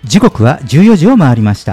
時刻は14時を回りました。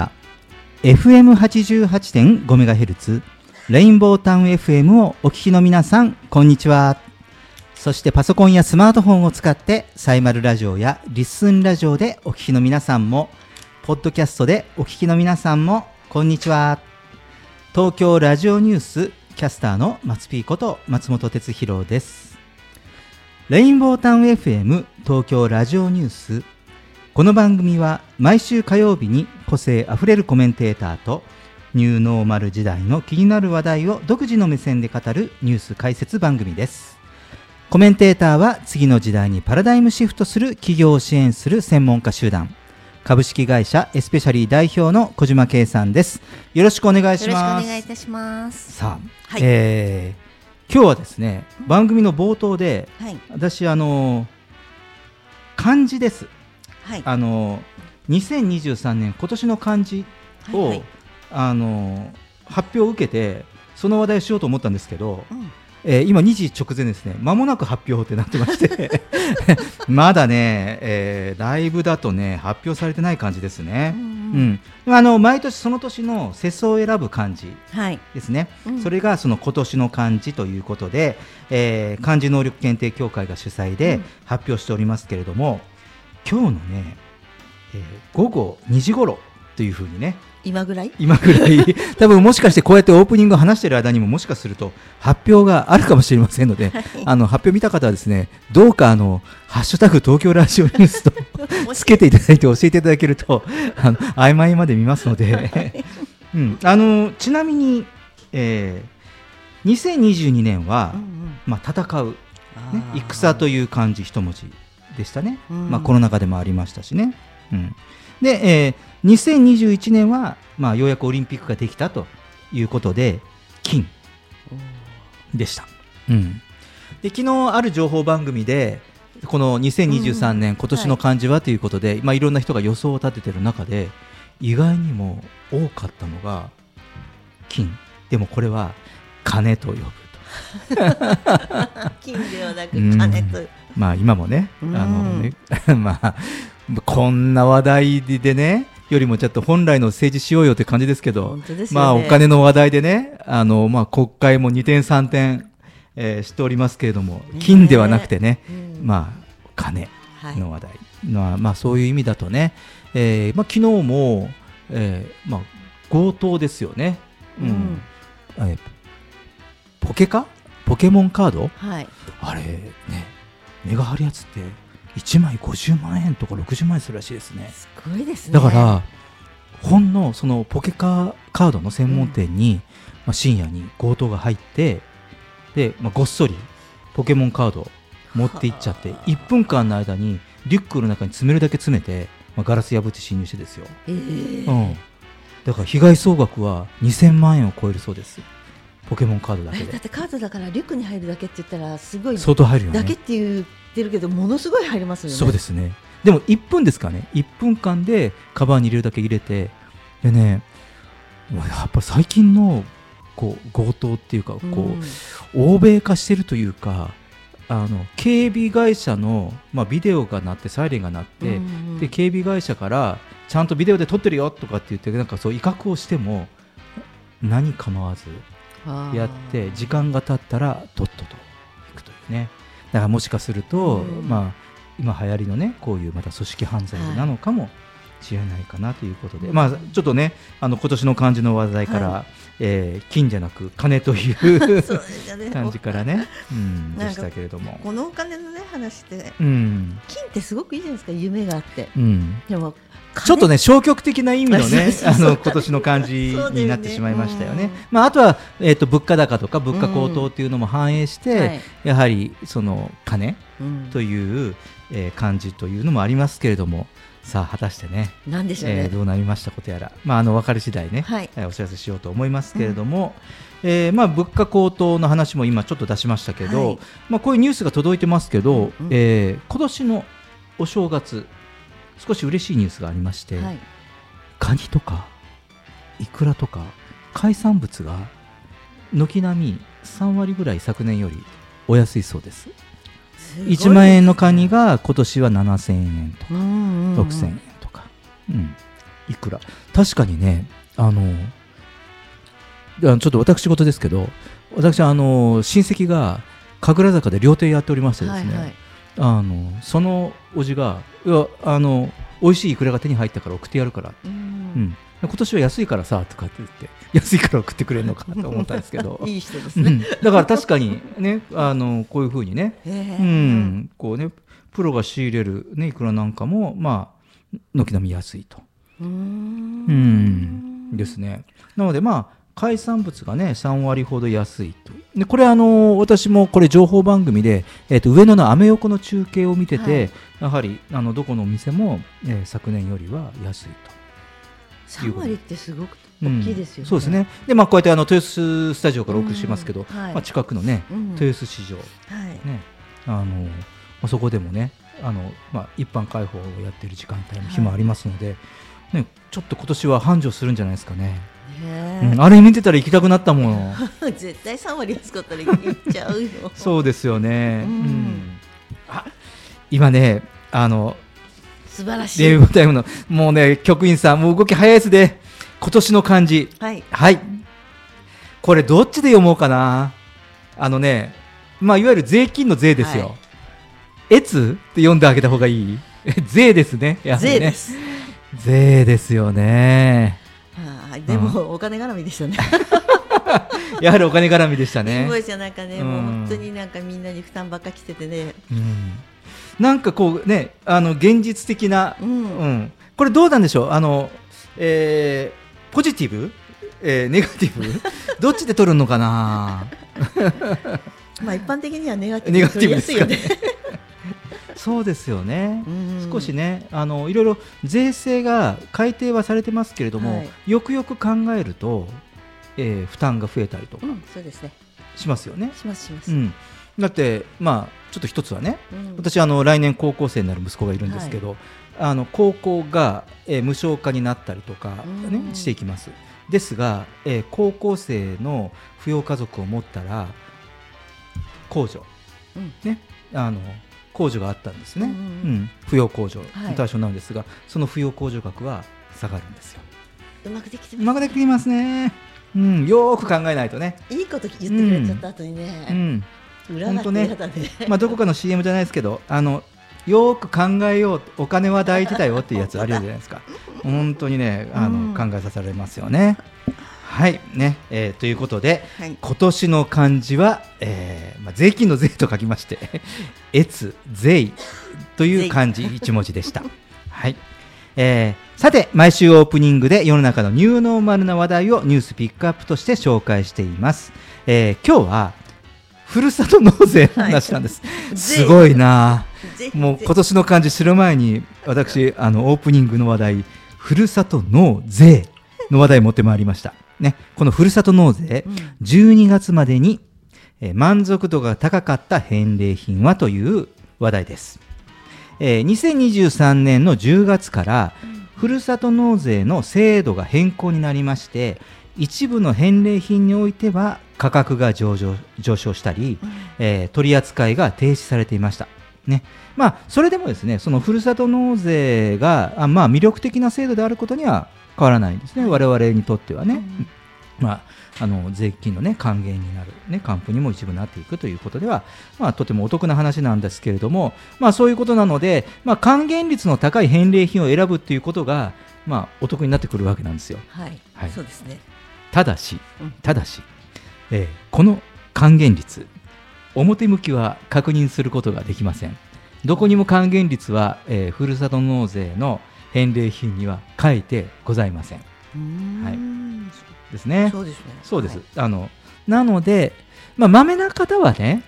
FM88.5MHz レインボータウン FM をお聞きの皆さん、こんにちは。そしてパソコンやスマートフォンを使ってサイマルラジオやリッスンラジオでお聞きの皆さんも、ポッドキャストでお聞きの皆さんもこんにちは。東京ラジオニュースキャスターの松Pこと松本哲弘です。レインボータウン FM 東京ラジオニュース、この番組は毎週火曜日に個性あふれるコメンテーターとニューノーマル時代の気になる話題を独自の目線で語るニュース解説番組です。コメンテーターは次の時代にパラダイムシフトする企業を支援する専門家集団、株式会社エスペシャリー代表の小島圭さんです。よろしくお願いします。 よろしくお願いいたします。 さあ、 はい、 今日はですね、番組の冒頭で、 はい、 私漢字です、はい、2023年今年の漢字を、はいはい、発表を受けてその話題をしようと思ったんですけど、今2時直前ですね。間もなく発表ってなってましてまだね、ライブだとね発表されてない感じですね。毎年その年の世相を選ぶ漢字ですね、それがその今年の漢字ということで、漢字能力検定協会が主催で発表しておりますけれども、今日のね、午後2時頃というふうにね、 今ぐらい多分もしかしてこうやってオープニングを話している間にももしかすると発表があるかもしれませんので、発表見た方はですね、どうかハッシュタグ東京ラジオニュースとつけていただいて教えていただけると曖昧まで見ますのでちなみに、2022年は、戦う、ね、戦という漢字一文字でしたね。コロナ禍でもありましたしね。で、2021年は、ようやくオリンピックができたということで金でした。で、昨日ある情報番組でこの2023年、今年の漢字はということで、いろんな人が予想を立てている中で意外にも多かったのが金。でもこれは金と呼ぶと金ではなく金と、 今もね、こんな話題でねよりもちょっと本来の政治しようよって感じですけど、お金の話題でね、国会も2点3点、しておりますけれども、金ではなくてね、金の話題の、そういう意味だとね、昨日も、強盗ですよね。ポケモンカード、あれね、値が張るやつって1枚50万円とか60万円するらしいですね。 すごいですね。 だからほんのそのポケカードの専門店に、深夜に強盗が入って、で、ごっそりポケモンカード持っていっちゃって、1分間の間にリュックの中に詰めるだけ詰めて、ガラス破って侵入してですよ。だから被害総額は2000万円を超えるそうです。ポケモンカードだけで。 だってカードだからリュックに入るだけって言ったらすごい相当入るよね。 だけって言ってるけどものすごい入りますよね。 そうですね。でも1分ですかね。1分間でカバンに入れるだけ入れて、でね、やっぱ最近の強盗っていうか、欧米化してるというか、警備会社の、ビデオが鳴ってサイレンが鳴って、で警備会社からちゃんとビデオで撮ってるよとかって言って、なんかそう威嚇をしても何構わずやって、時間が経ったらとっとと行くというね。だからもしかすると、今流行りのね、こういうまた組織犯罪なのかもしれないかなということで、ちょっとね、今年の漢字の話題から、金じゃなく金という感じからね、でしたけれども、 このお金のね話って、金ってすごくいいじゃないですか。夢があって、でもちょっとね消極的な意味のね今年の漢字になってしまいましたよね。あとは、物価高とか物価高騰というのも反映して、やはりその金という、漢字というのもありますけれども、さあ果たしてね、 何でしょうね、 どうなりましたことやら、分かり次第ね、お知らせしようと思いますけれども、物価高騰の話も今ちょっと出しましたけど、こういうニュースが届いてますけど、今年のお正月少し嬉しいニュースがありまして、カニとかイクラとか海産物が軒並み3割ぐらい昨年よりお安いそうです。1万円のカニが今年は7000円とか6000円とか、 いくら確かにね、ちょっと私事ですけど、私親戚が神楽坂で料亭やっておりましてですね、そのおじが美味しいイクラが手に入ったから送ってやるから、今年は安いからさとかって言って安いから送ってくれるのかと思ったんですけどいい人ですね、 だから確かにねこういうふうにね、こうねプロが仕入れる、ね、イクラなんかもまあ軒並み安いとですね。なのでまあ海産物がね3割ほど安いと。でこれ私もこれ情報番組で、上野のアメ横の中継を見てて、やはりどこのお店も、昨年よりは安いと。 3割ってすごく大きいですよね。 そうですね。でまあこうやって豊洲スタジオからお送りしますけど、まあ、近くのね、豊洲市場、ねそこでもねまあ、一般開放をやっている時間帯の日もありますので、ね、ちょっと今年は繁盛するんじゃないですかね。あれ見てたら行きたくなったもの絶対3割安かったら行っちゃうよそうですよね、今ね素晴らしいレインボータイムのもうね局員さんもう動き早いですね。今年の漢字、はい、これどっちで読もうかな。まあいわゆる税金の税ですよ、越って読んであげた方がいい税ですね。やはりね、税です。税ですよね。 でもお金絡みでしたねやはりお金絡みでしたね。 すごいじゃなんかね、もう本当になんかみんなに負担ばっかきててね、 なんかこうね現実的な、これどうなんでしょう。ポジティブ、ネガティブどっちで取るのかなまあ一般的にはネガティブ取りやすいよねそうですよね、少しねいろいろ税制が改定はされてますけれども、よくよく考えると、負担が増えたりとか、 そうですね、 しますよね。 します、 だってまあちょっと一つはね、私来年高校生になる息子がいるんですけど、高校が、無償化になったりとか、していきます。ですが、高校生の扶養家族を持ったら控除、ね、控除があったんですね、扶養控除の対象なんですが、その扶養控除額は下がるんですよ。 うまくできてますね。 うまくできていますね。よーく考えないとね。 いいこと言ってくれちゃった後にね、裏がってやだね。 まあどこかの CM じゃないですけど、よーく考えよう、お金は大事だよっていうやつあるじゃないですか。本当にね考えさせられますよね。はいね、ということで、今年の漢字は、税金の税と書きまして越税という漢字1文字でした。はい、さて毎週オープニングで世の中のニューノーマルな話題をニュースピックアップとして紹介しています。今日はふるさと納税の話なんです、すごいな。もう今年の漢字知る前に私オープニングの話題ふるさと納税の話題を持ってまいりましたね。このふるさと納税、12月までに、満足度が高かった返礼品はという話題です。2023年の10月からふるさと納税の制度が変更になりまして、一部の返礼品においては価格が上昇したり、取り扱いが停止されていましたね。まあ、それでもですね、そのふるさと納税が魅力的な制度であることには変わらないんですね、我々にとってはね。税金の、還元になる、還付にも一部なっていくということでは、とてもお得な話なんですけれども、そういうことなので、還元率の高い返礼品を選ぶということが、お得になってくるわけなんですよ。 そうですね。 ただし、この還元率、表向きは確認することができません。どこにも還元率は、ふるさと納税の返礼品には書いてございません。ですね。そうです。なので、まめな方はね、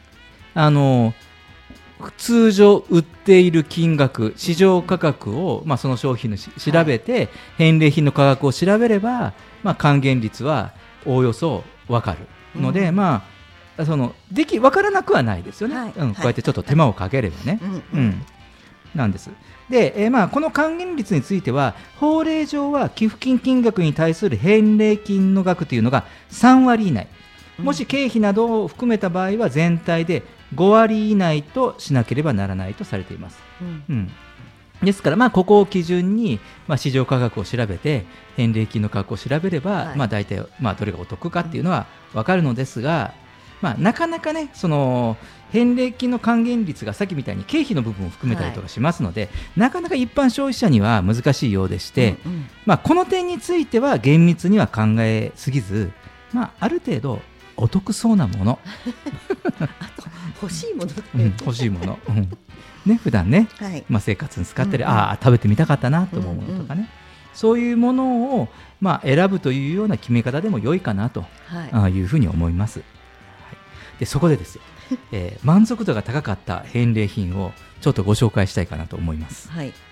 通常売っている金額、市場価格を、その商品の調べて、返礼品の価格を調べれば、還元率はおおよそ分かるので、分からなくはないですよね。こうやってちょっと手間をかければね。なんです。で、この還元率については法令上は寄付金金額に対する返礼金の額というのが3割以内、もし経費などを含めた場合は全体で5割以内としなければならないとされています。 ですから、ここを基準に、市場価格を調べて返礼品の価格を調べれば、大体、どれがお得かっていうのは分かるのですが、なかなかね、その返礼品の還元率がさっきみたいに経費の部分を含めたりとかしますので、なかなか一般消費者には難しいようでして、この点については厳密には考えすぎず、ある程度お得そうなものあと欲しいもの、 欲しいもの、ね、普段ね、生活に使ったり、食べてみたかったなと思うものとかね、そういうものを、選ぶというような決め方でも良いかなというふうに思います。でそこでですよ、満足度が高かった返礼品をちょっとご紹介したいかなと思います。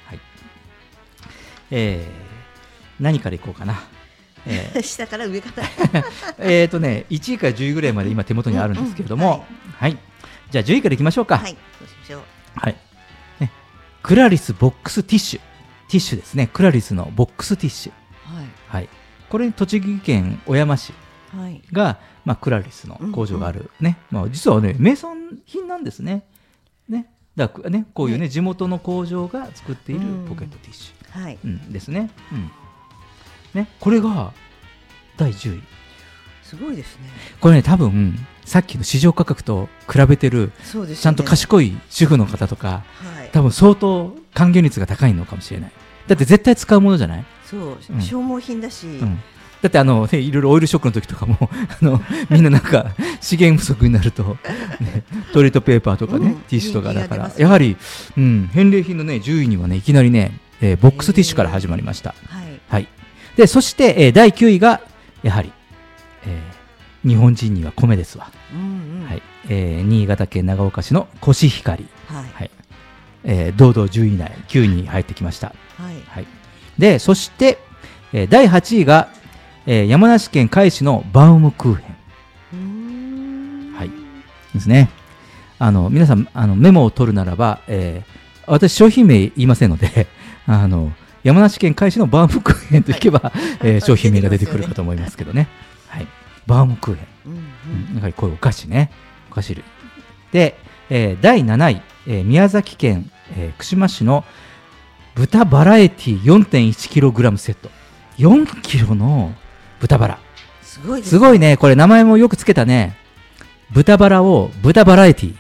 何からいこうかな。 下から上から 1位から10位ぐらいまで今手元にあるんですけれども、じゃあ10位からいきましょうか。 そうしましょう。 クラリスボックスティッシュですね。クラリスのボックスティッシュ、これ栃木県小山市が、クラリスの工場があるね、実はね名産品なんですね。だからね、こういうね地元の工場が作っているポケットティッシュ、ですね。これが第10位。 すごいですね。 これね、多分さっきの市場価格と比べてる、ちゃんと賢い主婦の方とか、多分相当還元率が高いのかもしれない。だって絶対使うものじゃない。 そう、消耗品だし、 だっていろいろオイルショックの時とかもみんななんか資源不足になると、トイレットペーパーとかね、ティッシュとかだから、やはり、返礼品のね10位にはねいきなりね、ボックスティッシュから始まりました。でそして、第9位がやはり、日本人には米ですわ。新潟県長岡市のコシヒカリ、堂々10位以内9位に入ってきました。でそして、第8位が、山梨県甲斐市のバウムクーヘンですね。皆さんメモを取るならば、私商品名言いませんので山梨県甲斐市のバウムクーヘンといけば、商品名が出てくるかと思いますけどね。バウムクーヘン、やはりこういうお菓子ね、お菓子類で、第7位、宮崎県、串間市の豚バラエティ 4.1kg セット。4キロの豚バラ、すごいね。これ名前もよくつけたね。豚バラを豚バラエティ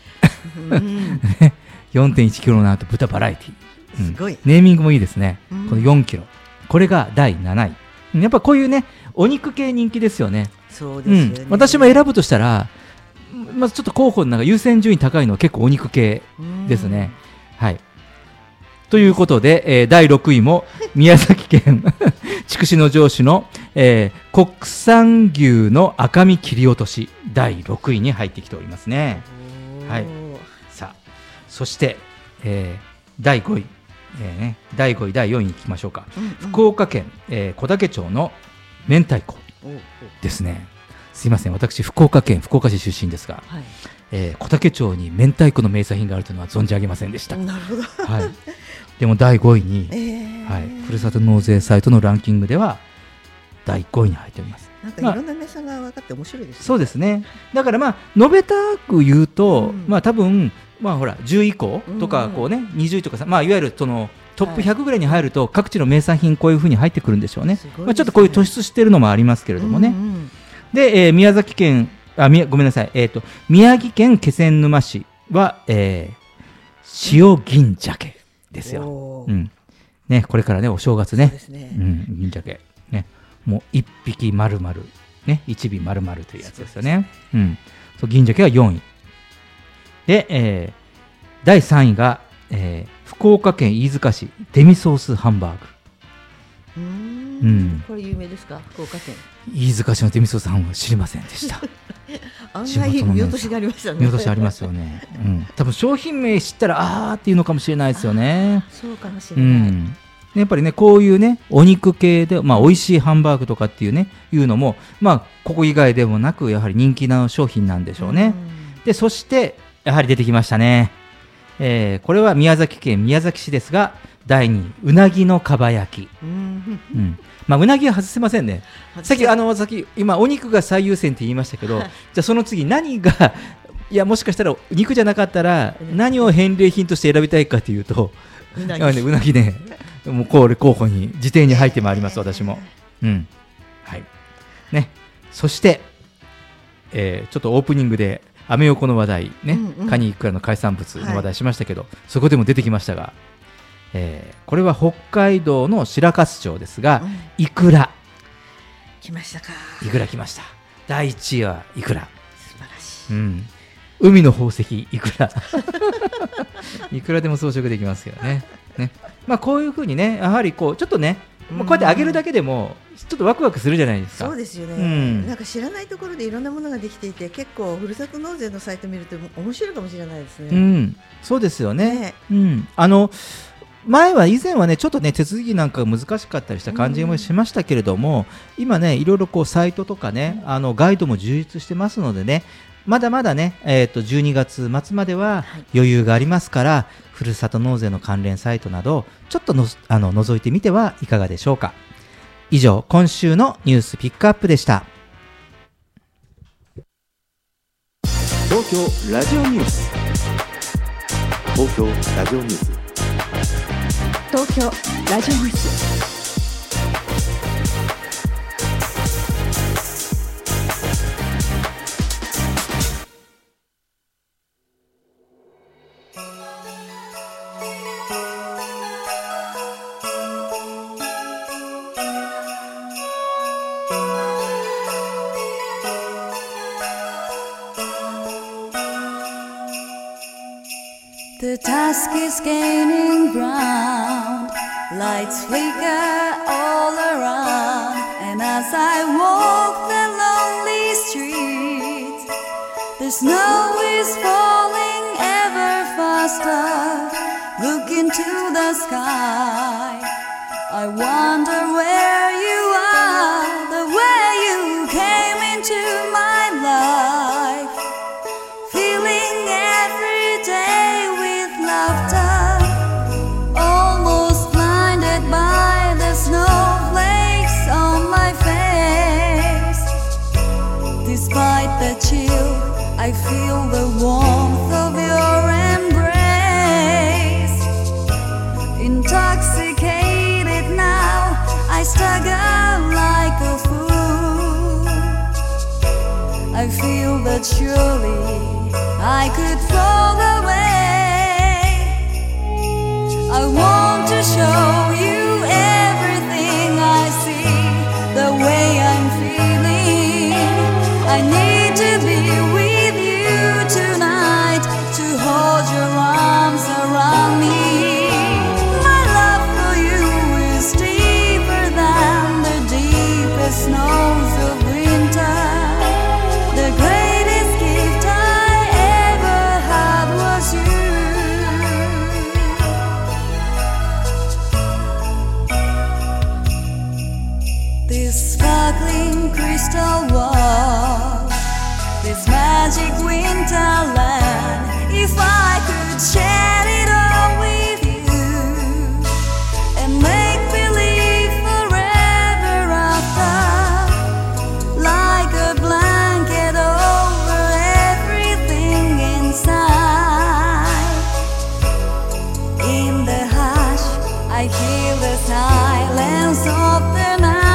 4.1kg の後豚バラエティ、 すごいネーミングもいいですね。この4キロ、これが第7位。やっぱこういうねお肉系人気ですよね。 そうですよね。 私も選ぶとしたら、ちょっと候補の中優先順位高いのは結構お肉系ですね。ということで、第6位も宮崎県筑紫野城市の、国産牛の赤身切り落とし第6位に入ってきておりますね。さあそして、第5位、第5位第4位にいきましょうか。福岡県、小竹町の明太子ですね。すいません、私福岡県福岡市出身ですが、小竹町に明太子の名産品があるというのは存じ上げませんでした。 なるほど。 でも第5位に、ふるさと納税サイトのランキングでは第5位に入っております。 なんかいろんな名産が分かって面白いですね。 そうですね。だから述べたく言うと、多分ほら10位以降とかこうね、20位とかさ、いわゆるそのトップ100ぐらいに入ると、各地の名産品こういう風に入ってくるんでしょうね。ちょっとこういう突出しているのもありますけれどもね。で、宮崎県ごめんなさい、宮城県気仙沼市は、塩銀鮭ですよ。これからねお正月ね、銀鮭ね、もう1匹丸々ね、1尾丸々というやつですよね。銀鮭が4位で、第3位が、福岡県飯塚市デミソースハンバーグ。 これ有名ですか、福岡県。 飯塚市のデミソースハンバーグ知りませんでした。 案外見落としがありましたね。 見落としありますよね。多分商品名知ったらっていうのかもしれないですよね。 そうかもしれない。 やっぱりねこういうねお肉系で美味しいハンバーグとかっていうねいうのもここ以外でもなくやはり人気な商品なんでしょうね。でそしてやはり出てきましたね。これは宮崎県宮崎市ですが第2位うなぎのかば焼き。うなぎは外せませんね。さっき今お肉が最優先って言いましたけど、じゃあその次何がもしかしたら肉じゃなかったら何を返礼品として選びたいかというとうなぎうなぎね、もうこれ候補に辞典に入ってまいります、私も。はいね、そして、ちょっとオープニングでアメ横の話題ね、カニイクラの海産物の話題しましたけど、そこでも出てきましたが、これは北海道の白粕町ですが、イクラ来ましたか。 イクラ来ました。第1位はイクラ。 素晴らしい。 海の宝石イクラいくらでも装飾できますけどね。こういうふうにね、やはりこうちょっとね、こうやってあげるだけでもちょっとワクワクするじゃないですか。 そうですよね、なんか知らないところでいろんなものができていて、結構ふるさと納税のサイト見ると面白いかもしれないですね。 そうですよね。以前はね、ちょっとね手続きなんかが難しかったりした感じもしましたけれども、今ねいろいろこうサイトとかね、ガイドも充実してますのでね、まだまだね、12月末までは余裕がありますから、ふるさと納税の関連サイトなどちょっと覗いてみてはいかがでしょうか。以上、今週のニュースピックアップでした。 東京ラジオニュース、東京ラジオニュース、 東京ラジオニュース。 The task is gaining ground, lights flicker all around, and as I walk the lonely streets, the snow is falling ever faster. Look into the sky, I wonder where you are, the way you came into my life, feeling every day with laughter, almost blinded by the snowflakes on my face. Despite the chill, I feel the warmth of your embrace. Intoxicated now, I stagger like a fool. I feel that surely I could fall away. I want to show you everything I see, the way I'm feeling. I need to be with you tonight, to hold your arms around me. My love for you is deeper than the deepest snows of winter. The greatest gift I ever had was you. This sparkling crystal wall, this magic winterland, if I could share it all with you and make believe forever after, like a blanket over everything inside. In the hush, I hear the silence of the night.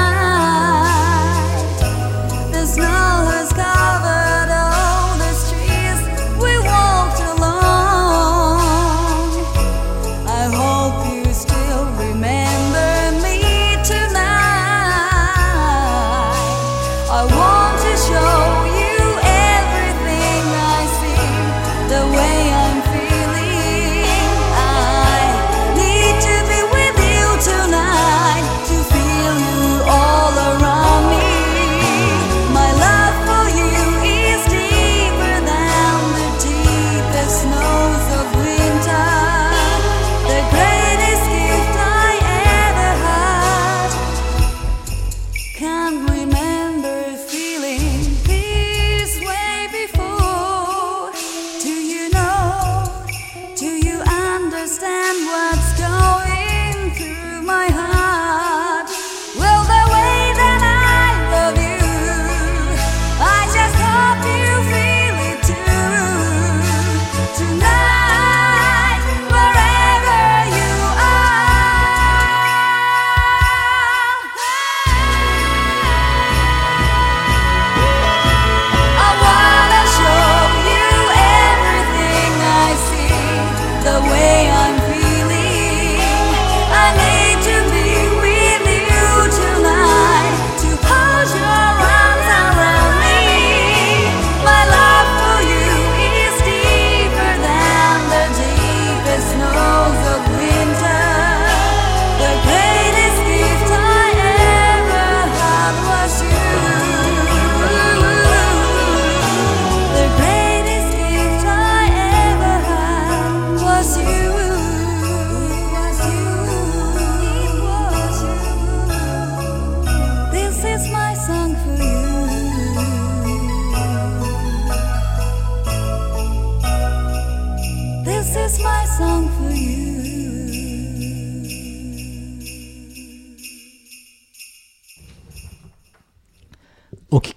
The snow has covered all the streets we walked along. I hope you still remember me tonight. I want to show you everything I see, the way I'm feeling. I need to be with you tonight, to feel you all around me. My love for you is deeper than the deepest snows of winter. The greatest gift I ever had. Can't remember feeling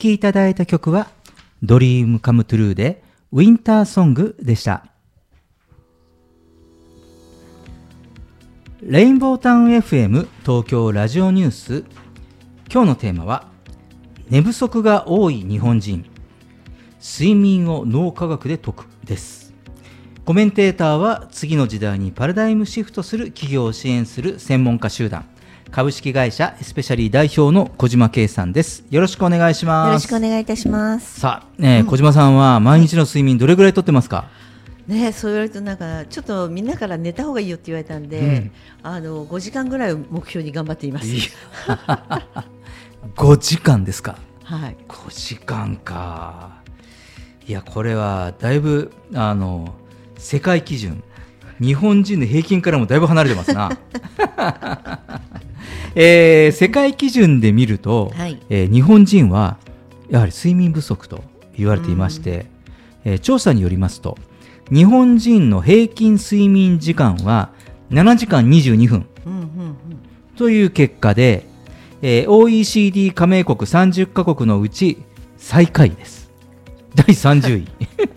きいただいた曲はドリームカムトゥルーでウィンターソングでした。レインボータウン FM 東京ラジオニュース、今日のテーマは寝不足が多い日本人、睡眠を脳科学で解くです。コメンテーターは次の時代にパラダイムシフトする企業を支援する専門家集団株式会社エスペシャリー代表の小島圭さんです。よろしくお願いします。 よろしくお願いいたします。 さあ、小島さんは毎日の睡眠どれぐらいとってますか？ ね、そう言われるとなんかちょっとみんなから寝た方がいいよって言われたんで、5時間ぐらいを目標に頑張っています。 5時間ですか？ はい。 5時間か。いや、これはだいぶ世界基準、日本人の平均からもだいぶ離れてますな。世界基準で見ると、はい、日本人はやはり睡眠不足と言われていまして、調査によりますと日本人の平均睡眠時間は7時間22分という結果で、OECD 加盟国30カ国のうち最下位です。第30位。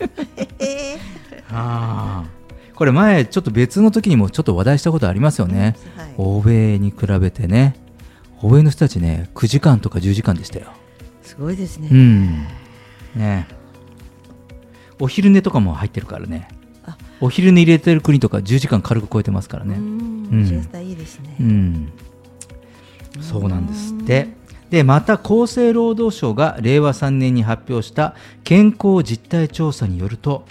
これ前ちょっと別の時にもちょっと話題したことありますよね、はい、欧米に比べてね。欧米の人たちね9時間とか10時間でしたよ。 すごいですね。 ね、お昼寝とかも入ってるからね。お昼寝入れてる国とか10時間軽く超えてますからね。 シエスタいいですね。 そうなんですって。でまた厚生労働省が令和3年に発表した健康実態調査によると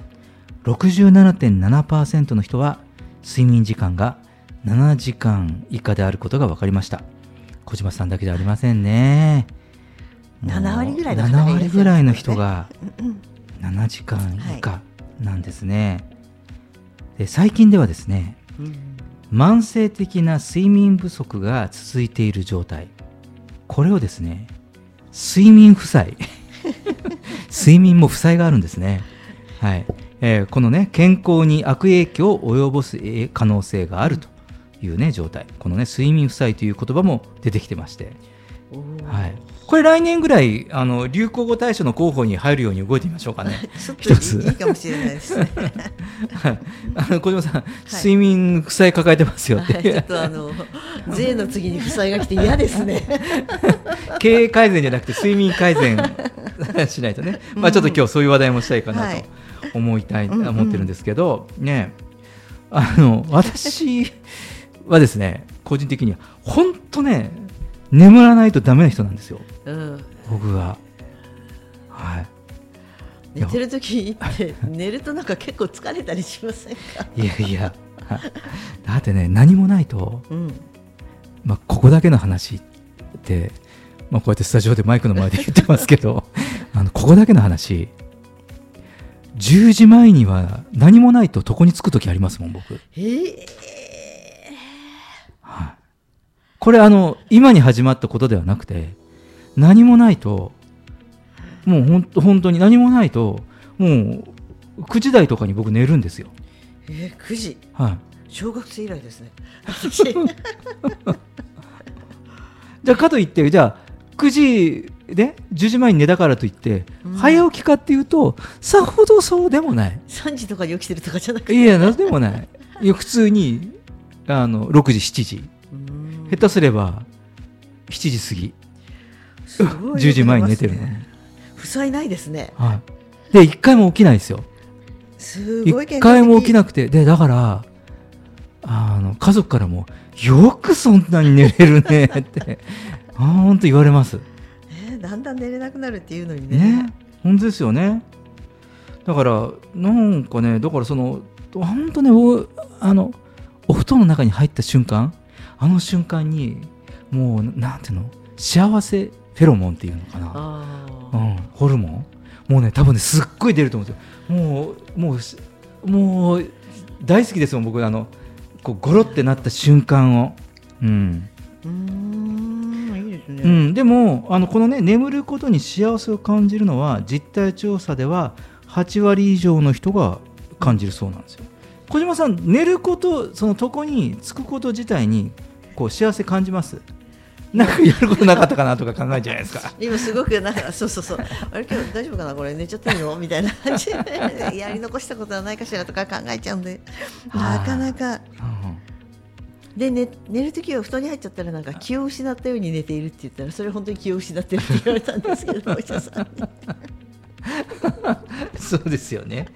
67.7% の人は睡眠時間が7時間以下であることが分かりました。小島さんだけじゃありませんね。 7割ぐらいの人が7時間以下なんですね。で最近ではですね、慢性的な睡眠不足が続いている状態、これをですね睡眠負債睡眠も負債があるんですね。はい。このね健康に悪影響を及ぼす可能性があるというね状態、このね睡眠負債という言葉も出てきてまして、はい、これ来年ぐらい流行語大賞の候補に入るように動いてみましょうかね。 一ついいかもしれないですね。 はい、小島さん、睡眠負債抱えてますよって、 ちょっと税の次に負債が来て嫌ですね。 経営改善じゃなくて睡眠改善しないとね、ちょっと今日そういう話題もしたいかなと思ってるんですけど、ね、私はですね個人的には本当ね眠らないとダメな人なんですよ、僕は。はい。 寝てる時って寝るとなんか結構疲れたりしませんか？ いやだってね何もないと、ここだけの話って、こうやってスタジオでマイクの前で言ってますけどここだけの話、10時前には何もないと床につく時ありますもん僕。これ今に始まったことではなくて、何もないともう本当に何もないともう9時台とかに僕寝るんですよ。 9時、 はい、 小学生以来ですね。 じゃあかといってじゃあ9時で10時前に寝たからといって、早起きかっていうとさほどそうでもない。 3時とかに起きてるとかじゃなくて、 いやなんでもない。いや普通に6時7時、下手すれば7時過ぎ、10時前に寝てるのに負債ないですね。 はい、で1回も起きないですよ。 すごい 1回も起きなくて、でだから家族からもよくそんなに寝れるねって本当言われます。 だんだん寝れなくなるっていうのにね。 本当ですよね。だからなんかね、だから本当ねお布団の中に入った瞬間、瞬間にもうなんていうの、幸せフェロモンっていうのかな、ホルモンもうね多分ねすっごい出ると思うんですよ。もう大好きですもん僕。こうゴロってなった瞬間を。いいですね。でもこのね眠ることに幸せを感じるのは実態調査では8割以上の人が感じるそうなんですよ。小島さん、寝ること、その床につくこと自体にこう幸せ感じます？ なんかやることなかったかなとか考えるじゃないですか。 今すごくなんかそうあれ今日大丈夫かなこれ寝ちゃっていいのみたいな感じでやり残したことはないかしらとか考えちゃうんでなかなかで、寝るときは布団に入っちゃったらなんか気を失ったように寝ているって言ったらそれ本当に気を失ってるって言われたんですけどお医者さんにそうですよね。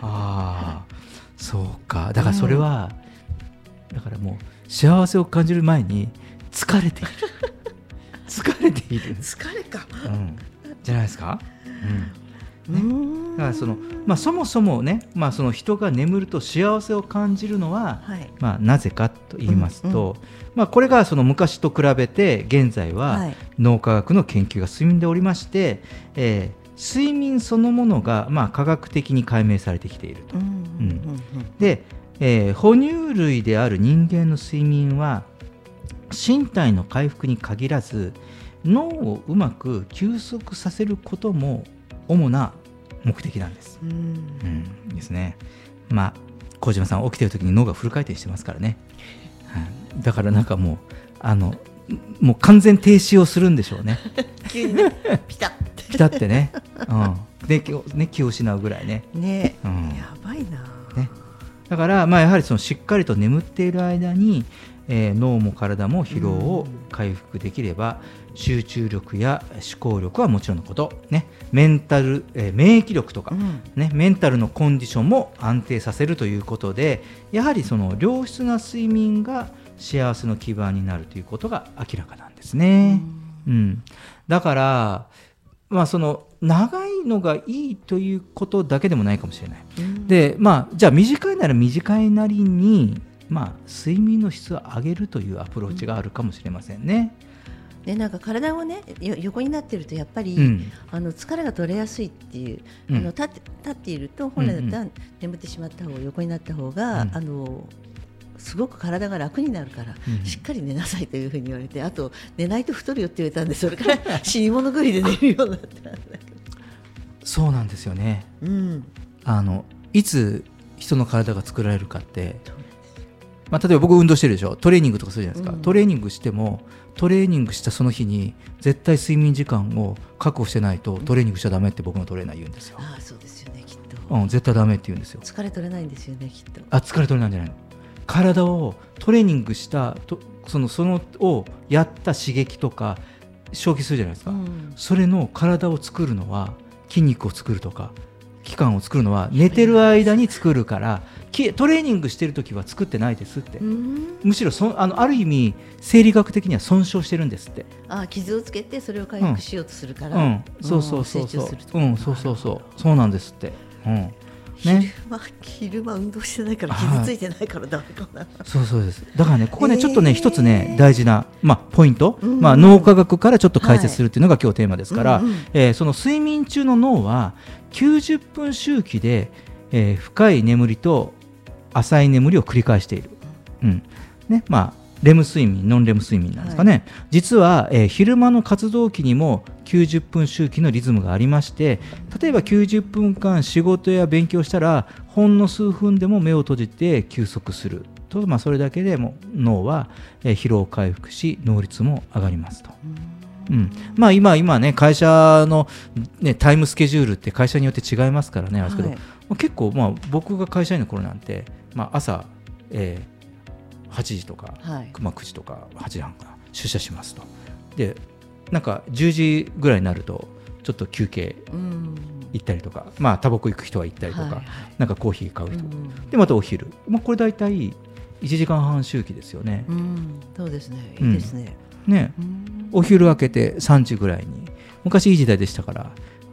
そうか。だからそれは、だからもう幸せを感じる前に疲れている疲れている疲れか、 じゃないですか。だからそもそもね、その人が眠ると幸せを感じるのは、なぜかと言いますと、これがその昔と比べて現在は脳科学の研究が進んでおりまして、睡眠そのものが科学的に解明されてきていると。で、哺乳類である人間の睡眠は身体の回復に限らず脳をうまく休息させることも主な目的なんです。ですね。小島さん起きてる時に脳がフル回転してますからね。だからなんかもう完全停止をするんでしょうね。 急にねピタってね。で気を失うぐらいね。 やばいな。 だからやはりそのしっかりと眠っている間に、脳も体も疲労を回復できれば、集中力や思考力はもちろんのこと、免疫力とか、メンタルのコンディションも安定させるということで、やはりその良質な睡眠が幸せの基盤になるということが明らかなんですね。だからその長いのがいいということだけでもないかもしれない。で、じゃあ短いなら短いなりに、睡眠の質を上げるというアプローチがあるかもしれませんね。 でなんか体もね横になっているとやっぱり、疲れが取れやすいっていう、立っていると本来だったら眠ってしまった方が横になった方が、すごく体が楽になるから、しっかり寝なさいというふうに言われて、あと寝ないと太るよって言われたんでそれから死に物狂いで寝るようになったんだけどそうなんですよね。いつ人の体が作られるかって、例えば僕運動してるでしょ、トレーニングとかするじゃないですか。トレーニングしてもトレーニングしたその日に絶対睡眠時間を確保してないとトレーニングしちゃダメって僕のトレーナー言うんですよ。 そうですよね、きっと、 絶対ダメって言うんですよ。 疲れ取れないんですよね、きっと。 疲れ取れないんじゃないの。体をトレーニングしたそのをやった刺激とか消費するじゃないですか、それの体を作るのは筋肉を作るとか器官を作るのは寝てる間に作るから、トレーニングしてるときは作ってないですって。むしろある意味生理学的には損傷してるんですって。 傷をつけてそれを回復しようとするから、 そうなんですって。 昼間運動してないから傷ついてないからダメかな。 そうです。だからね、ここねちょっとね一つね大事なポイント、脳科学からちょっと解説するっていうのが今日テーマですから、その睡眠中の脳は90分周期で、深い眠りと浅い眠りを繰り返している。レム睡眠、ノンレム睡眠なんですかね。実は、昼間の活動期にも90分周期のリズムがありまして、例えば90分間仕事や勉強したらほんの数分でも目を閉じて休息すると、それだけでも脳は、疲労回復し能率も上がりますと。今ね会社の、タイムスケジュールって会社によって違いますからね、ですけど、結構僕が会社員の頃なんて、朝、8時とか、9時とか8時半から出社しますと。でなんか10時ぐらいになるとちょっと休憩行ったりとか、タバコ行く人は行ったりとか、なんかコーヒー買う人、でまたお昼、これ大体1時間半周期ですよね。 そうですね、いいですね。 お昼明けて3時ぐらいに、昔いい時代でしたから、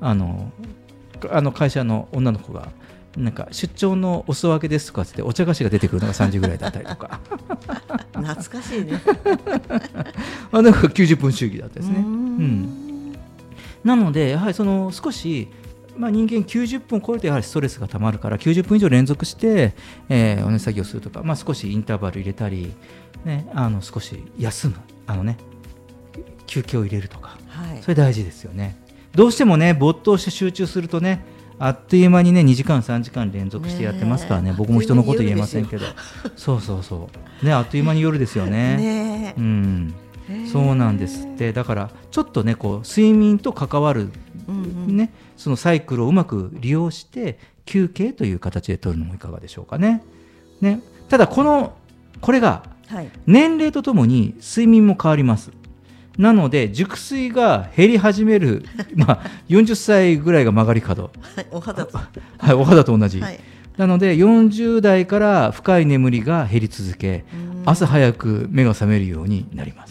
会社の女の子がなんか出張のお裾分けですとかってお茶菓子が出てくるのが3時ぐらいだったりとか懐かしいねなんか90分周期だったですね。なのでやはりその少し、人間90分を超えるとやはりストレスがたまるから、90分以上連続して、同じ作業するとか、少しインターバル入れたり、少し休む、休憩を入れるとか、それ大事ですよね。どうしてもね没頭して集中するとね、あっという間にね2時間3時間連続してやってますからね。僕も人のこと言えませんけど、そうね、あっという間に夜ですよね。 そうなんですって。だからちょっとねこう睡眠と関わる、ね、そのサイクルをうまく利用して休憩という形で取るのもいかがでしょうかね。ただこれが年齢とともに睡眠も変わります。なので熟睡が減り始める、40歳ぐらいが曲がり角、 お肌と、 お肌と同じ、なので40代から深い眠りが減り続け、朝早く目が覚めるようになります。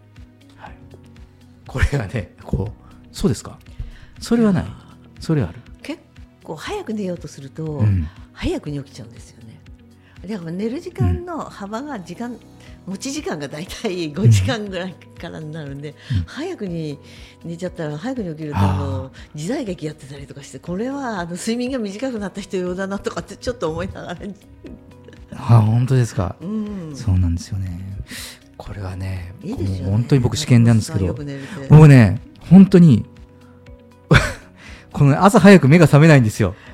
これがねそうですか。それはない。それはある。 結構早く寝ようとすると、早くに起きちゃうんですよね。だから寝る時間の幅が持ち時間がだいたい5時間ぐらいからになるんで、早くに寝ちゃったら早くに起きると時代劇やってたりとかして、これは睡眠が短くなった人用だなとかってちょっと思いながら本当ですか。そうなんですよね。これはね、いいですよね。本当に僕試験なんですけど、僕ね本当にこの朝早く目が覚めないんですよ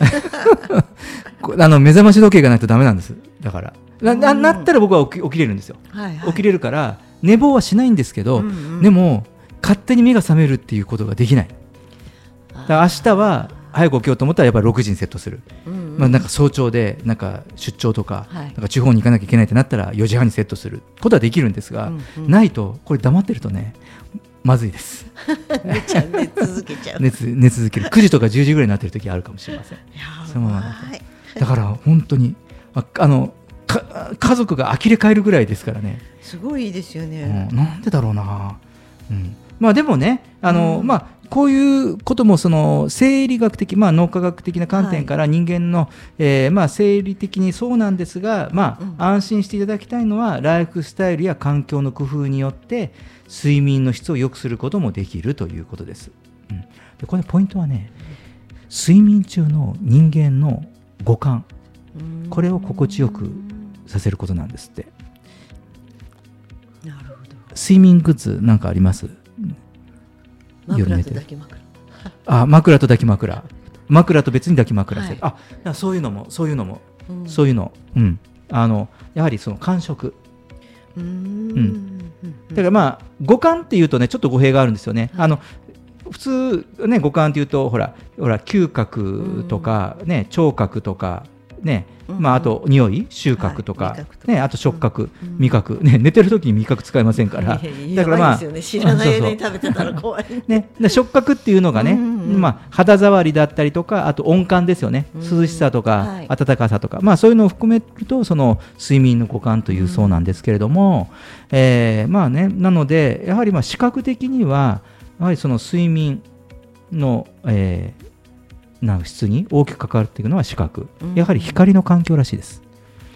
目覚まし時計がないとダメなんです。だからなったら僕は起きれるんですよ、起きれるから寝坊はしないんですけど、でも勝手に目が覚めるっていうことができない。だから明日は早く起きようと思ったらやっぱり6時にセットする、なんか早朝でなんか出張とか、なんか地方に行かなきゃいけないってなったら4時半にセットすることはできるんですが、ないとこれ黙ってるとねまずいです寝続けちゃう寝続ける。9時とか10時ぐらいになってる時あるかもしれません。だから本当に家族が呆れ返るぐらいですからね。 すごいいいですよね、 なんでだろうな、でもねこういうこともその生理学的、脳科学的な観点から人間の、生理的にそうなんですが、安心していただきたいのはライフスタイルや環境の工夫によって睡眠の質を良くすることもできるということです。でこれポイントはね、睡眠中の人間の五感、これを心地よくさせることなんですって。 なるほど。 睡眠グッズなんかあります？ 枕と抱き枕。 枕と抱き枕。枕と別に抱き枕セット。そういうのも、やはりその感触。だから五感っていうとねちょっと語弊があるんですよね。普通ね五感っていうとほら嗅覚とかね聴覚とかね、あと匂い収穫とか、あと触覚、味覚、寝てる時に味覚使いませんから、だから知らない間に食べてたら怖いね。触覚っていうのがね、肌触りだったりとか、あと温感ですよね。涼しさとか暖かさとか、そういうのを含めるとその睡眠の五感というそうなんですけれども、なのでやはり視覚的にはやはりその睡眠の質に大きく関わっていくのは視覚、やはり光の環境らしいです。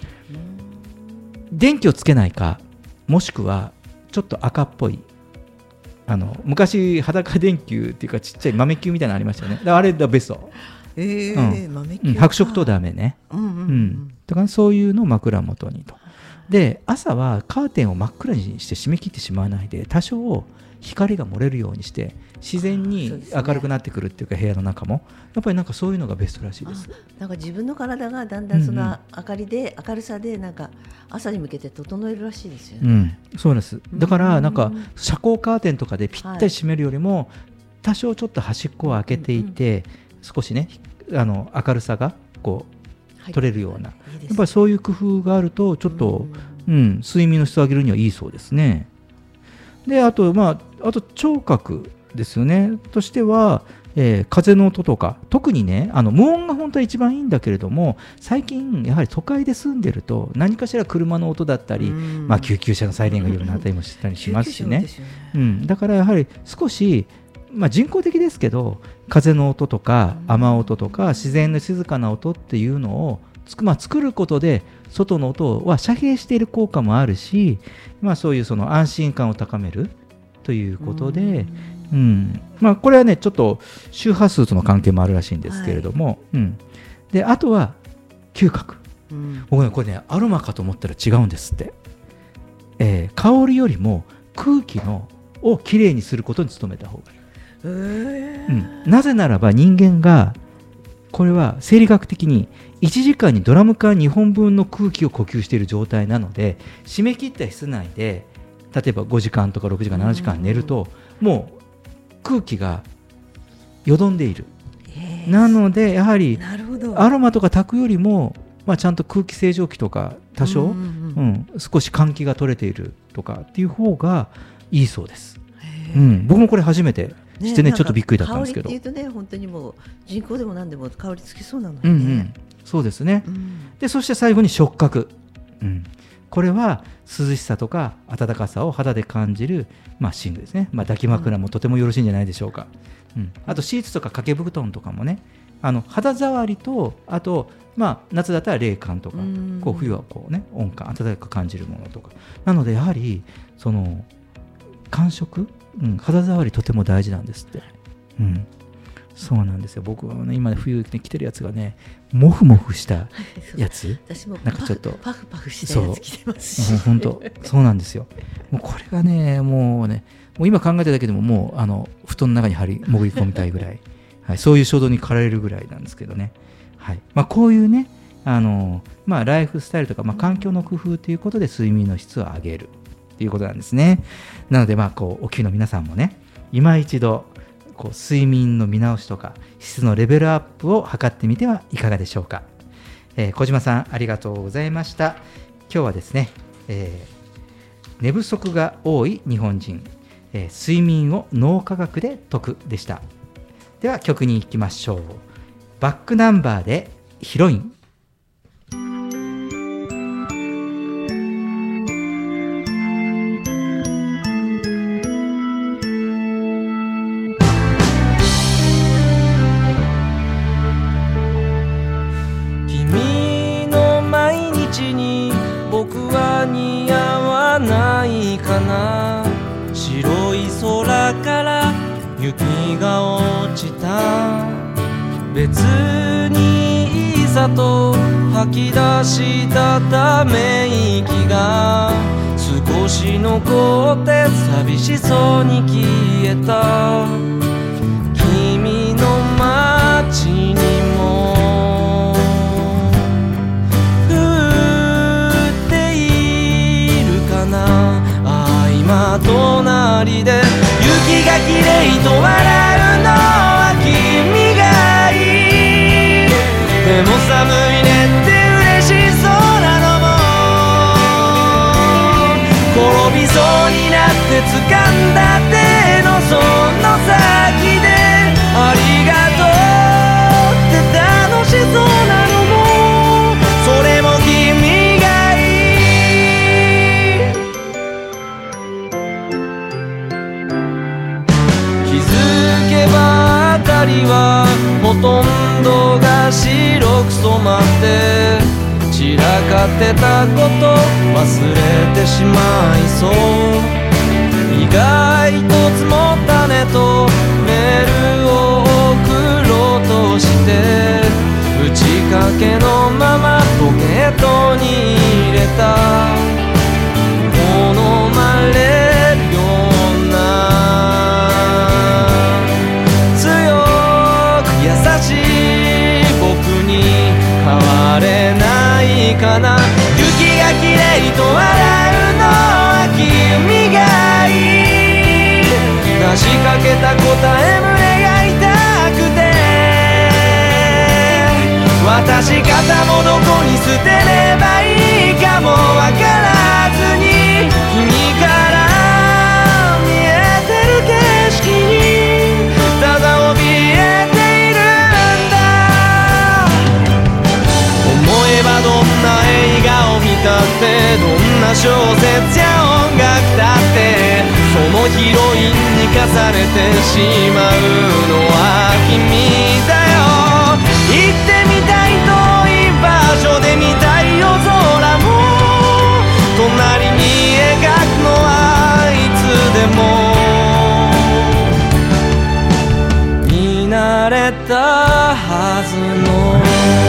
電気をつけないか、もしくはちょっと赤っぽい昔裸電球っていうかちっちゃい豆球みたいなのありましたよね。あれがベスト。豆球、白色灯ダメね、だからそういうのを枕元にと。で朝はカーテンを真っ暗にして閉め切ってしまわないで、多少光が漏れるようにして自然に明るくなってくるっていうか、部屋の中もやっぱりなんかそういうのがベストらしいです。 なんか自分の体がだんだんその明るさでなんか朝に向けて整えるらしいですよね。 そうです。だからなんか遮光カーテンとかでぴったり閉めるよりも、多少ちょっと端っこを開けていて、少しね明るさがこう取れるような、やっぱりそういう工夫があるとちょっと、睡眠の質を上げるにはいいそうですね。であと聴覚ですよね。としては、風の音とか、特にね無音が本当は一番いいんだけれども、最近やはり都会で住んでると何かしら車の音だったり、救急車のサイレンが夜鳴ったりもしたりしますしね。だからやはり少し、人工的ですけど風の音とか雨音とか自然の静かな音っていうのを作ることで外の音は遮蔽している効果もあるし、そういうその安心感を高めるということで、これはねちょっと周波数との関係もあるらしいんですけれども、であとは嗅覚、僕ねこれねアロマかと思ったら違うんですって。香りよりも空気をきれいにすることに努めた方がいい。なぜならば人間がこれは生理学的に1時間にドラム缶2本分の空気を呼吸している状態なので、締め切った室内で例えば5時間とか6時間7時間寝ると、もう空気がよどんでいる、なのでやはりアロマとか炊くよりも、ちゃんと空気清浄機とか多少、少し換気が取れているとかっていう方がいいそうです。僕もこれ初めてしてね、ちょっとびっくりだったんですけど、 香りっていうとね、本当にもう人工でも何でも香りつきそうなのでね、 そうですね、でそして最後に触覚、これは涼しさとか暖かさを肌で感じる、寝具ですね。抱き枕もとてもよろしいんじゃないでしょうか。あとシーツとか掛け布団とかもね、肌触りと、あと、夏だったら冷感とか、こう冬はこう、ね、温感、暖かく感じるものとか、なのでやはりその感触、肌触りとても大事なんですって。そうなんですよ。僕はね、今冬、着てるやつがね、モフモフしたやつ、 私もなんかちょっとパフパフしたやつ着てますし、 本当そうなんですよ。もうこれがね、もう今考えただけでももう布団の中に潜り込みたいぐらい、そういう衝動に駆られるぐらいなんですけどね。こういうね、ライフスタイルとか、環境の工夫ということで睡眠の質を上げるということなんですね。なのでこうお聞きの皆さんもね、今一度こう睡眠の見直しとか質のレベルアップを図ってみてはいかがでしょうか。小島さん、ありがとうございました。今日はですね、寝不足が多い日本人、睡眠を脳科学で解くでした。では曲に行きましょう。バックナンバーでヒロイン。 君の毎日に僕は似合わないかな。白い空から雪が落ちた。別にいざと吐き出したため息が少し残って寂しそうに消えた。君の街にも降っているかな。今隣で雪がきれいと笑うのは君がいい。でも寒いねって嬉しそうなのも、転びそうになって掴んだ手のその先でありがとうって楽しそうなのも、それも君がいい。気づけば辺りはほとんどが白く染まって散らかってたこと忘れてしまいそう。意外と積もったねとメールを送ろうとして打ち掛けのままポケットに入れた。好まれるような強く優しい僕に変われないかな。雪がきれいと笑うのは君がいい。出しかけた答え胸が痛くて、私肩もどこに捨てればいいかもわからずに君から見えてる景色にただ怯えているんだ。思えばどんな映画を見たってどんな小説や音楽だってそのヒロインに重ねてしまうのは君だよ。行ってみたい遠い場所で見たい夜空も隣に描くのはいつでも見慣れたはずの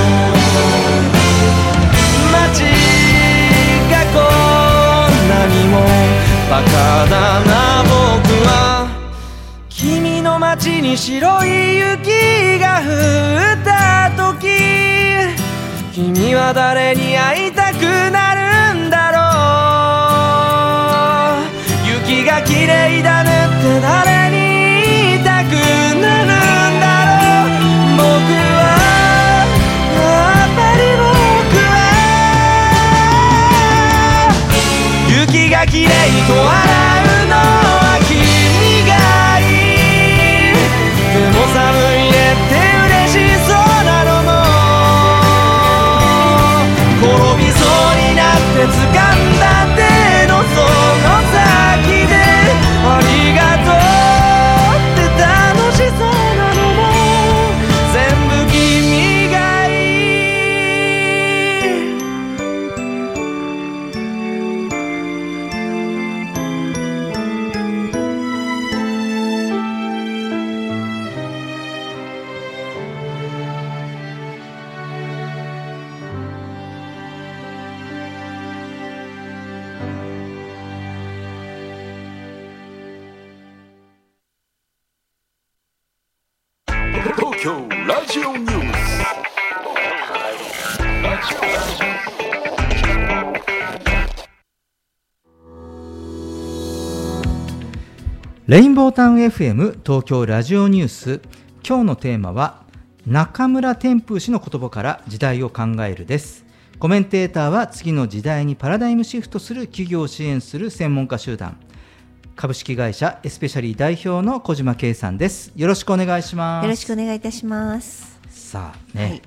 街がこんなにもバカだな。僕は君の街に白い雪が降った時君は誰に会いたくなるんだろう。 京ラジオニュースレインボータウン FM 東京ラジオニュース、今日のテーマは中村天風氏の言葉から時代を考えるです。コメンテーターは次の時代にパラダイムシフトする企業を支援する専門家集団株式会社エスペシャリー代表の小島圭さんです。よろしくお願いします。 よろしくお願いいたします。 さあね、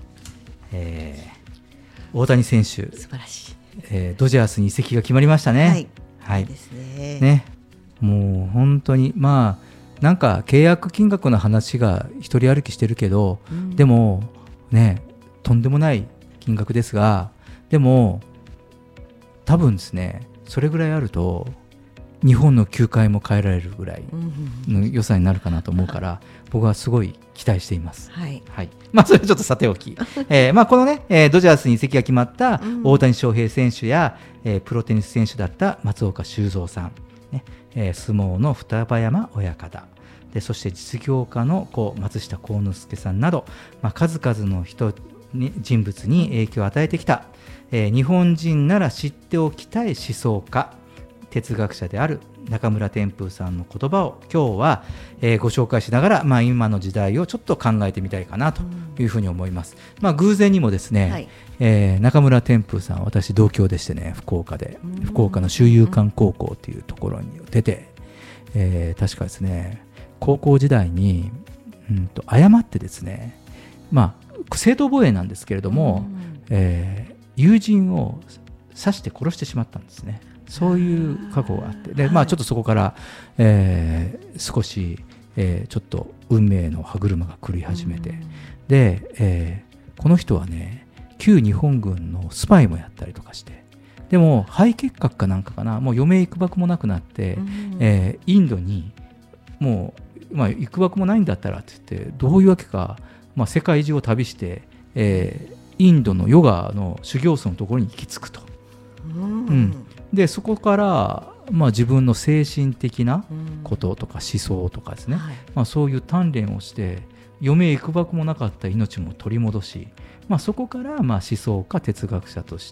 大谷選手素晴らしい、 ドジャースに移籍が決まりましたね。はい、はい、ですね。もう本当になんか契約金額の話が一人歩きしてるけど、でもねとんでもない金額ですが、でも多分ですねそれぐらいあると日本の球界も変えられるぐらいの予算になるかなと思うから僕はすごい期待しています。はいはい、それはちょっとさておき、このね、ドジャースに移籍が決まった大谷翔平選手や、プロテニス選手だった松岡修造さん、ね、相撲の双葉山親方で、そして実業家の松下幸之助さんなど、数々の人物に影響を与えてきた、日本人なら知っておきたい思想家哲学者である中村天風さんの言葉を今日は、ご紹介しながら、今の時代をちょっと考えてみたいかなというふうに思います。偶然にもですね、中村天風さん私同郷でしてね、福岡の修友館高校というところに出て、確かですね高校時代に誤ってですね、正当防衛なんですけれども、友人を刺して殺してしまったんですね。そういう過去があって、で、ちょっとそこから、少し、ちょっと運命の歯車が狂い始めて、で、この人はね旧日本軍のスパイもやったりとかして、でも肺結核かなんかかな、もう余命いくばくもなくなって、インドにもう、いくばくもないんだったらって言って、どういうわけか、世界中を旅して、インドのヨガの修行僧のところに行き着くと。でそこから、自分の精神的なこととか思想とかですね、そういう鍛錬をして余命いくばくもなかった命も取り戻し、そこから思想家哲学者として、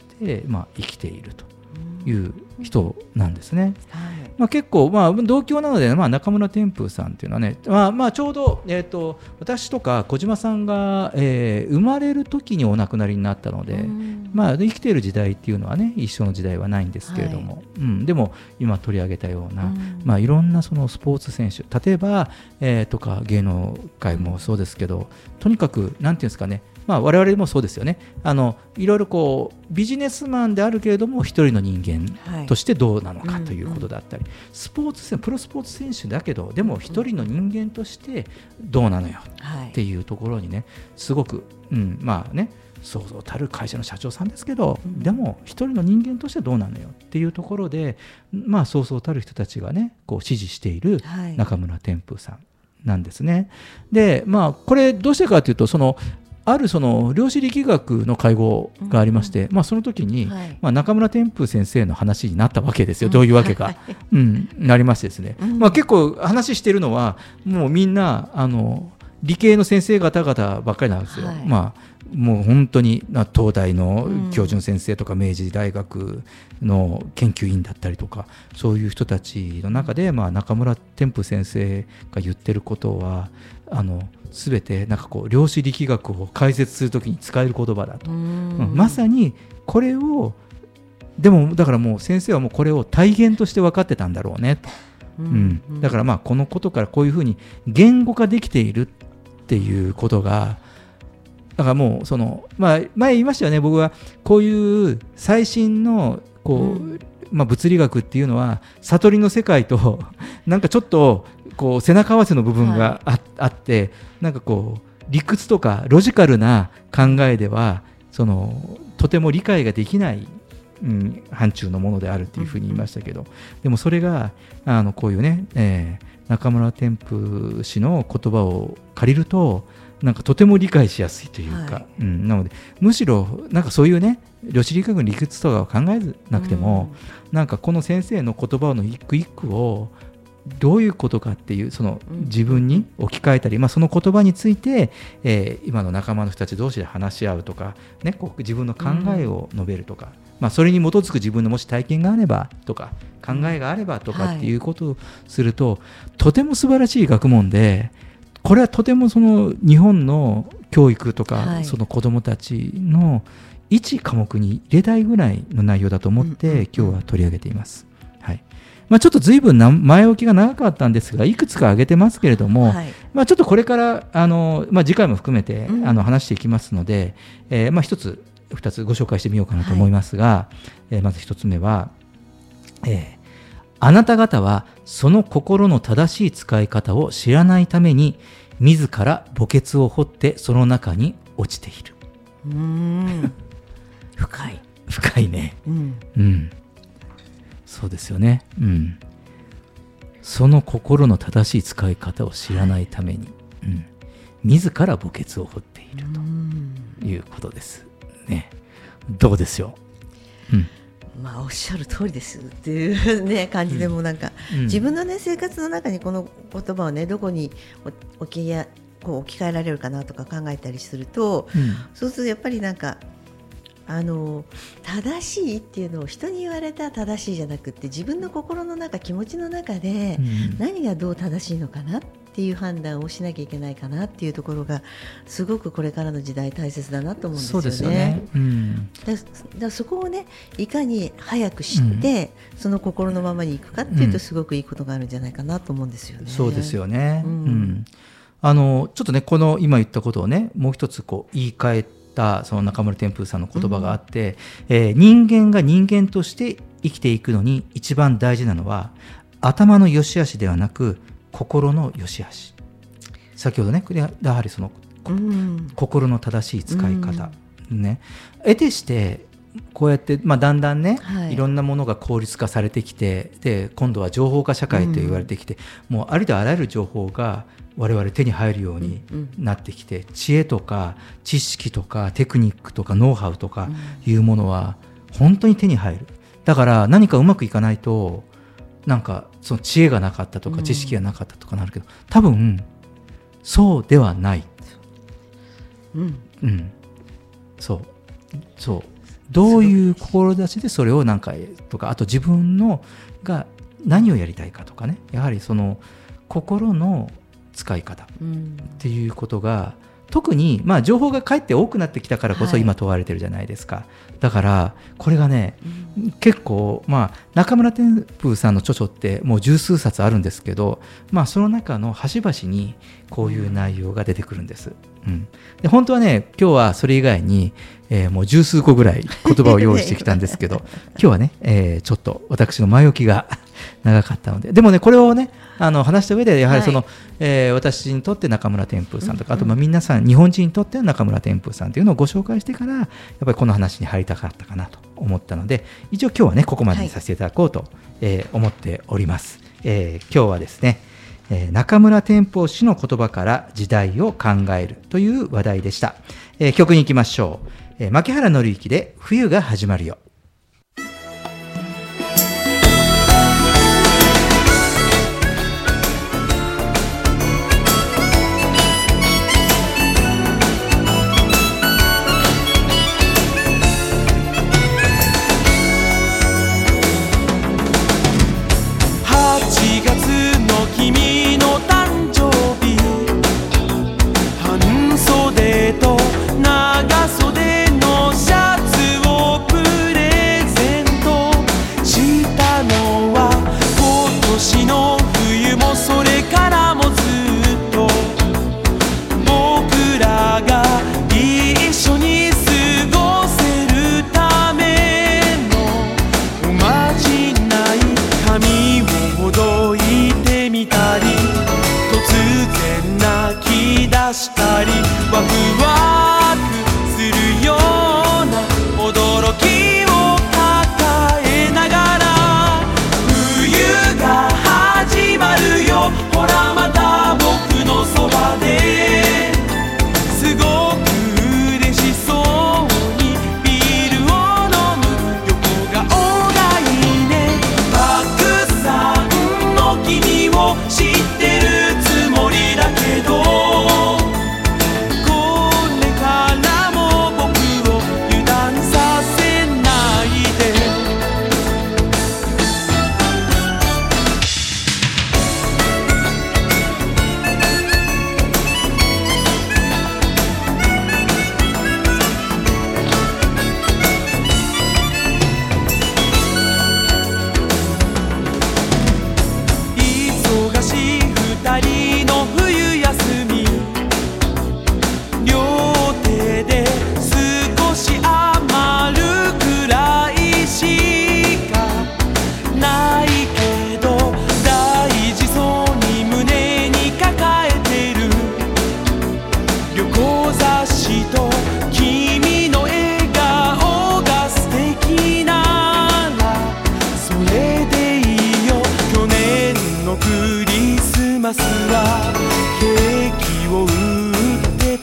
生きているという人なんですね。結構、同郷なので、中村天風さんっていうのはね、ちょうど、私とか小島さんが、生まれる時にお亡くなりになったので、生きている時代っていうのはね一緒の時代はないんですけれども、でも今取り上げたような、いろんなそのスポーツ選手、例えば、とか芸能界もそうですけど、とにかくなんていうんですかね、我々もそうですよね。いろいろビジネスマンであるけれども一人の人間としてどうなのかということだったり、プロスポーツ選手だけどでも一人の人間としてどうなのよっていうところにね、すごく、そうそうたる会社の社長さんですけど、でも一人の人間としてどうなのよっていうところで、そうそうたる人たちがね支持している中村天風さんなんですね。でこれどうしてかというと、ある量子力学の会合がありまして、その時に、中村天風先生の話になったわけですよ。どういうわけか、なりましてですね、結構話してるのはもうみんな理系の先生方々ばっかりなんですよ。もう本当に東大の教授の先生とか、明治大学の研究員だったりとか、そういう人たちの中で、中村天風先生が言ってることは全て量子力学を解説するときに使える言葉だと、まさにこれをでもだからもう先生はもうこれを体現として分かってたんだろうねと、だからこのことからこういうふうに言語化できているっていうことが、だからもう前言いましたよね。僕はこういう最新の物理学っていうのは悟りの世界となんかちょっと背中合わせの部分が あって、なんか理屈とかロジカルな考えではとても理解ができない、範疇のものであるというふうに言いましたけど、でもそれがこういうね、中村天風氏の言葉を借りるとなんかとても理解しやすいというか、なのでむしろなんかそういうね量子力学の理屈とかを考えなくても、なんかこの先生の言葉の一句一句をどういうことかっていうその自分に置き換えたり、その言葉について、今の仲間の人たち同士で話し合うとか、ね、こう自分の考えを述べるとか、それに基づく自分のもし体験があればとか考えがあればとかっていうことをすると、とても素晴らしい学問で、これはとてもその日本の教育とか、その子どもたちの一科目に入れたいぐらいの内容だと思って今日は取り上げています。ちょっと随分前置きが長かったんですが、いくつか挙げてますけれども、ちょっとこれから次回も含めて話していきますので、一つ二つご紹介してみようかなと思いますが、まず一つ目は、あなた方はその心の正しい使い方を知らないために自ら墓穴を掘ってその中に落ちている。深いね。そうですよね。その心の正しい使い方を知らないために、自ら墓穴を掘っているということですね。どうでしょう。 おっしゃる通りですっていう感じでも自分の生活の中にこの言葉をどこに置き換えられるかなとか考えたりすると、そうするとやっぱり正しいっていうのを人に言われた正しいじゃなくて、自分の心の中、気持ちの中で何がどう正しいのかなっていう判断をしなきゃいけないかなっていうところがすごくこれからの時代大切だなと思うんですよね。そうですよね。だそこをいかに早く知って、その心のままにいくかっていうとすごくいいことがあるんじゃないかなと思うんですよね。 そうですよね。ちょっとこの今言ったことをもう一つ言い換えその中村天風さんの言葉があって、人間が人間として生きていくのに一番大事なのは頭の良し悪しではなく心の良し悪し。先ほどやはりその、心の正しい使い方、得てしてこうやってだんだんいろんなものが効率化されてきて、で今度は情報化社会と言われてきて、もうありとあらゆる情報が我々手に入るようになってきて、知恵とか知識とかテクニックとかノウハウとかいうものは本当に手に入る。だから何かうまくいかないとその知恵がなかったとか知識がなかったとかなるけど、多分そうではない。そうどういう志でそれをとか、あと自分が何をやりたいかとかやはりその心の使い方っていうことが、特に情報がかえって多くなってきたからこそ今問われてるじゃないですか。だからこれが結構中村天風さんの著書ってもう十数冊あるんですけど、その中の端々にこういう内容が出てくるんです。で本当は今日はそれ以外に、もう十数個ぐらい言葉を用意してきたんですけど今日はちょっと私の前置きが長かったので、でもこれを話した上でやはりその、私にとって中村天風さんとか、あと皆さん日本人にとっての中村天風さんというのをご紹介してから、やっぱりこの話に入りたかったかなと思ったので、一応今日はここまでにさせていただこうと、思っております。今日はですね、中村天風氏の言葉から時代を考えるという話題でした。曲に行きましょう。牧原紀之で冬が始まるよ。 長袖のシャツをプレゼントしたのは今年の冬もそれからもずっと僕らが一緒に過ごせるためのおまじない髪をほどいてみたり突然泣き出したりワクワクするような驚きを抱えながら冬が始まるよほらまた僕のそばですごく嬉しそうにビールを飲む横顔がいいねたくさんの君を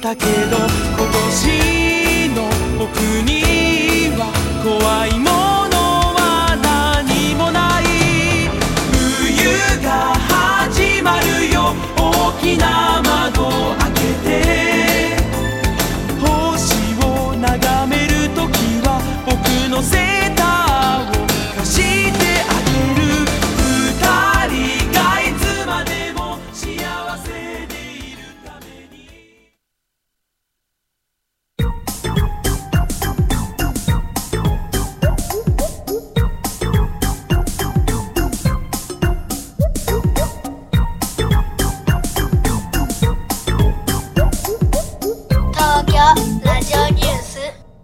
たけど今年の僕には怖いものは何もない。冬が始まるよ、大きな窓を開けて星を眺めるときは僕のセーターを貸してあげる。二人がいつまでも幸せでいるために。 東京ラジオニュース。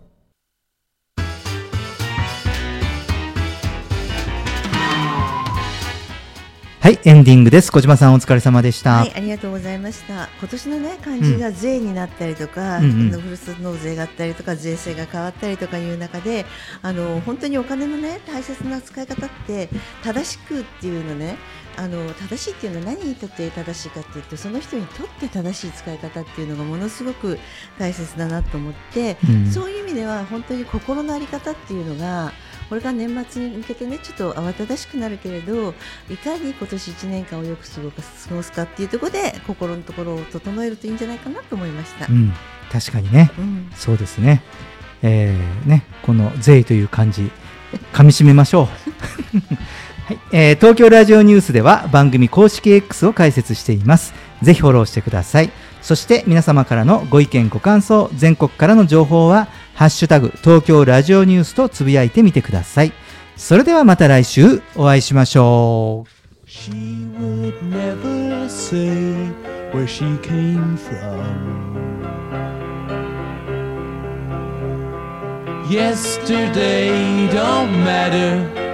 はい、エンディングです。小島さんお疲れ様でした。 はい、ありがとうございました。今年のね漢字が税になったりとか、ふるさと納税があったりとか税制が変わったりとかいう中で、本当にお金のね大切な使い方って正しくっていうのね、正しいっていうのは何にとって正しいかっていうと、その人にとって正しい使い方っていうのがものすごく大切だなと思って、そういう意味では本当に心の在り方っていうのがこれから年末に向けてねちょっと慌ただしくなるけれど、いかに今年1年間をよく過ごすかっていうところで心のところを整えるといいんじゃないかなと思いました。 確かにね、そうですね。この税という漢字噛み締めましょう。はい、東京ラジオニュースでは番組公式 X を開設しています。ぜひフォローしてください。そして皆様からのご意見ご感想、全国からの情報はハッシュタグ東京ラジオニュースとつぶやいてみてください。それではまた来週お会いしましょう。 She would never say where she came from. Yesterday don't matter.